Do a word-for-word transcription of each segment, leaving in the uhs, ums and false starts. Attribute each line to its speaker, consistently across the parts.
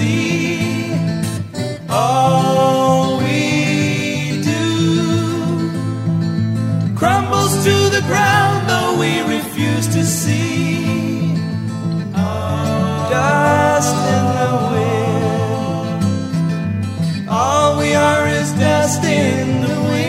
Speaker 1: see. All we do crumbles to the ground, though we refuse to see. Dust in the wind. All we are is dust in the wind.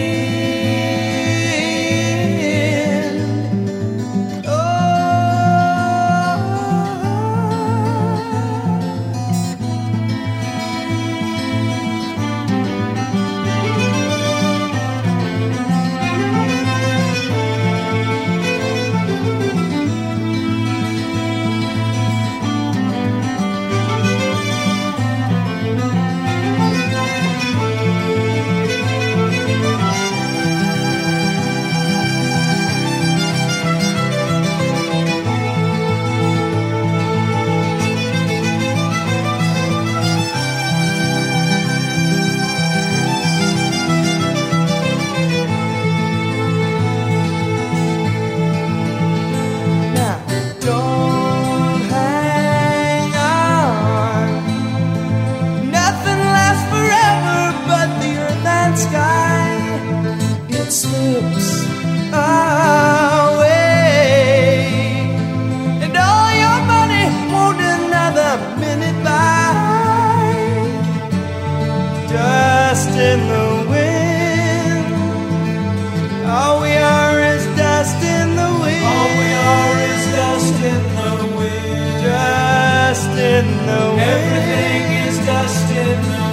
Speaker 1: Slips away, and all your money won't another minute by. Dust in the wind. All we are is dust in the wind. All we are is dust in the wind. Dust in the wind. Everything is dust in the wind.